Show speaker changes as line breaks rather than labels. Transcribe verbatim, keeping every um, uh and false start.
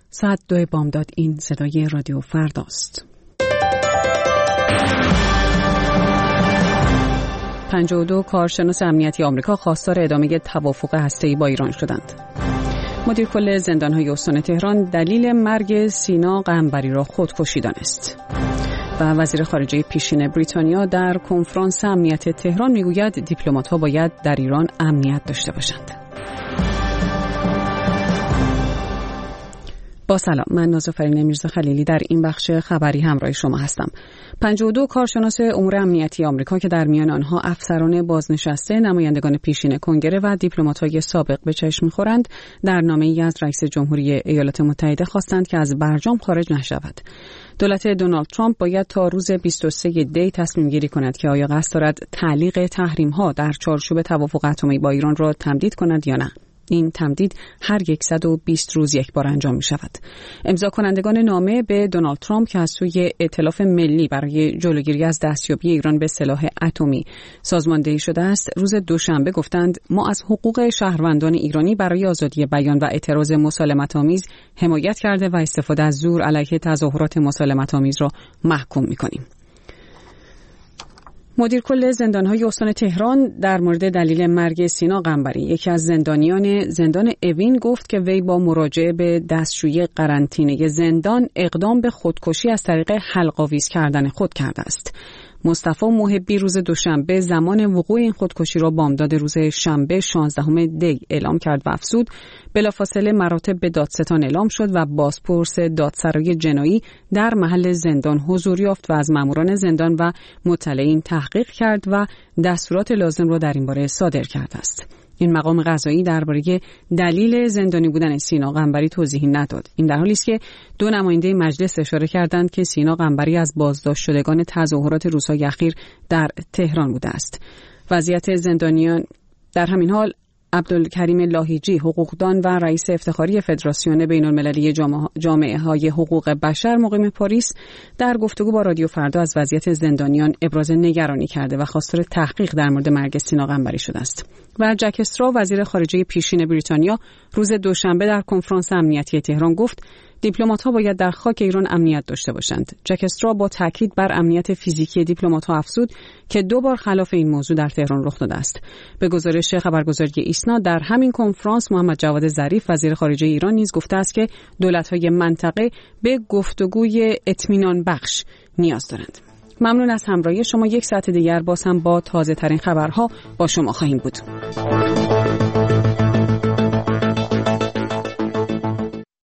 ساعت دو بامداد. این صدای رادیو فرداست. پنجاه و دو کارشناس امنیتی آمریکا خواستار ادامه توافق هسته‌ای با ایران شدند. مدیر کل زندان‌های استان تهران دلیل مرگ سینا قنبری را خودکشی دانست. و وزیر خارجه پیشین بریتانیا در کنفرانس امنیت تهران میگوید دیپلمات‌ها باید در ایران امنیت داشته باشند. با سلام، من نازافرین میرزا خلیلی در این بخش خبری همراه شما هستم. پنجاه و دو کارشناس امور امنیتی آمریکا که در میان آنها افسران بازنشسته، نمایندگان پیشین کنگره و دیپلمات‌های سابق به چشم می‌خورند، در نامه‌ای از رئیس جمهوری ایالات متحده خواستند که از برجام خارج نشود. دولت دونالد ترامپ باید تا روز بیست و سوم دی تصمیم گیری کند که آیا قصد دارد تعلیق تحریم‌ها در چارچوب توافق اتمی با ایران را تمدید کند یا نه. این تمدید هر صد و بیست روز یک بار انجام می شود. امضا کنندگان نامه به دونالد ترامپ که از سوی ائتلاف ملی برای جلوگیری از دستیابی ایران به سلاح اتمی سازماندهی شده است، روز دوشنبه گفتند ما از حقوق شهروندان ایرانی برای آزادی بیان و اعتراض مسالمت‌آمیز حمایت کرده و استفاده از زور علیه تظاهرات مسالمت‌آمیز را محکوم می کنیم. مدیر کل زندان‌های استان تهران در مورد دلیل مرگ سینا قنبری، یکی از زندانیان زندان اوین، گفت که وی با مراجعه به دستشویی قرنطینه زندان اقدام به خودکشی از طریق حلق‌آویز کردن خود کرده است. مصطفی محبی روز دوشنبه زمان وقوع این خودکشی را بامداد روز شنبه شانزدهم دی اعلام کرد و افزود بلافاصله مراتب به دادستان اعلام شد و بازپرس دادسرای جنایی در محل زندان حضور یافت و از ماموران زندان و مطلعین تحقیق کرد و دستورات لازم را در این باره صادر کرده است. این مقام قضایی درباره دلیل زندانی بودن سینا قنبری توضیحی نداد. این در حالی است که دو نماینده مجلس اشاره کردند که سینا قنبری از بازداشت شدگان تظاهرات روزهای اخیر در تهران بوده است. وضعیت زندانیان در همین حال، عبدالکریم لاهیجی، حقوقدان و رئیس افتخاری فدراسیون بین‌المللی جامعه های حقوق بشر مقیم پاریس، در گفتگو با رادیو فردا از وضعیت زندانیان ابراز نگرانی کرده و خواستار تحقیق در مورد مرگ سینا قنبری شده است. و جک استرا، وزیر خارجه پیشین بریتانیا، روز دوشنبه در کنفرانس امنیتی تهران گفت دیپلمات‌ها باید در خاک ایران امنیت داشته باشند. جک استرا با تاکید بر امنیت فیزیکی دیپلمات‌ها افزود که دو بار خلاف این موضوع در تهران رخ داده است. به گزارش خبرگزاری ایسنا، در همین کنفرانس محمد جواد ظریف، وزیر خارجه ایران، نیز گفته است که دولت‌های منطقه به گفتگوی اطمینان بخش نیاز دارند. ممنون از همراهی شما. یک ساعت دیگر باز هم با تازه‌ترین خبرها با شما خواهیم بود.